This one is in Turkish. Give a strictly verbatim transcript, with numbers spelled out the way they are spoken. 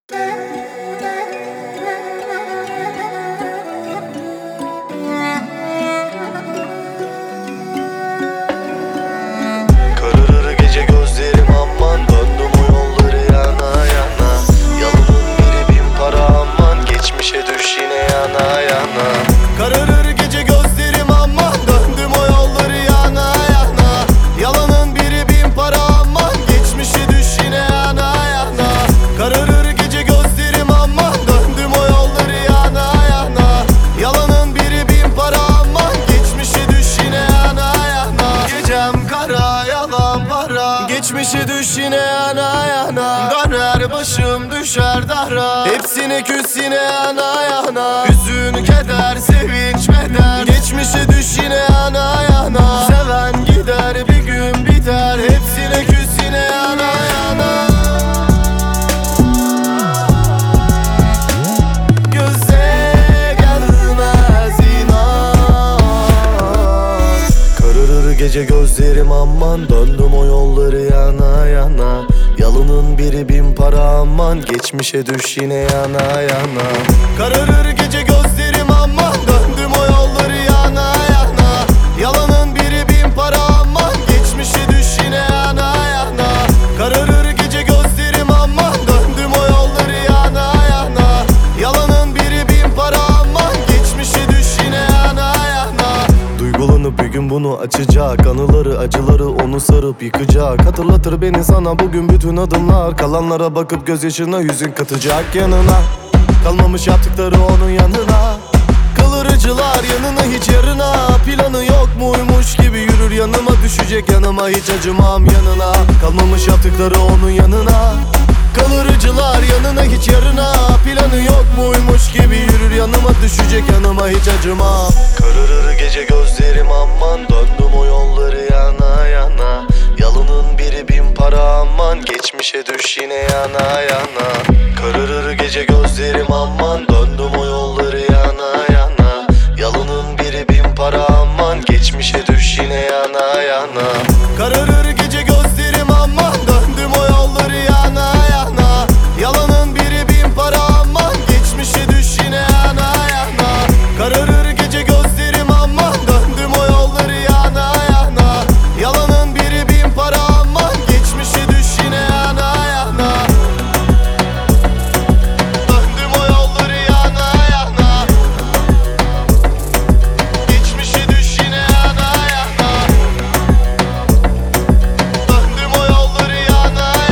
Kararır gece gözlerim, aman döndüm o yolları yana yana. Yalanın biri bin para, aman geçmişe düş yine yana yana. Kararır gece gözlerim, aman döndüm o yolları yana yana. Yalanın biri bin para, aman geçmişe düş yine yana yana. Kararır gece gözlerim, aman döndüm o yolları yana yana. Yalanın biri bin para, aman geçmişe düş yine yana yana. Gecem kara, yalan para, geçmişe düş yine yana yana. Döner başım düşer dara, hepsine küs yine yana yana. Hüzün, keder, sevinç, beder, geçmişe düş yine yana yana. Seven gider, bir gün biter, hepsine küs yine yana yana. Göze gelmez inan. Kararır gece gözlerim, aman döndüm o yolları yana yana. Yalanın biri bin para, aman geçmişe düş yine yana yana. Kararır gece gözlerim, aman döndüm o yolları yana yana. Yalanın biri bin para, aman geçmişe düş yine yana yana. Kararır gece gözlerim, aman döndüm o yolları yana yana. Yalanın biri bin para, aman geçmişe düş yine yana yana. Duygulanıp bir gün bunu açacak, anıları acıları onu sarıp yıkacak. Hatırlatır beni sana bugün bütün adımlar. Kalanlara bakıp gözyaşına yüzün katacak yanına. Kalmamış yaptıkları onun yanına. Kalır acılar yanına hiç yarına. Planı yok muymuş gibi yürür yanıma. Düşecek yanıma hiç acımam yanına. Kalmamış yaptıkları onun yanına. Kalır acılar yanına hiç yarına. Planı yok muymuş gibi yürür yanıma. Düşecek yanıma hiç acımam. Kararır gece gözlerim, aman döndüm o yolları yana yana. Yalanın biri bin para, aman geçmişe düş yine yana yana. Kararır gece gözlerim, aman döndüm o yolları yana yana. Yalanın biri bin para, aman geçmişe düş yine yana yana. Kararır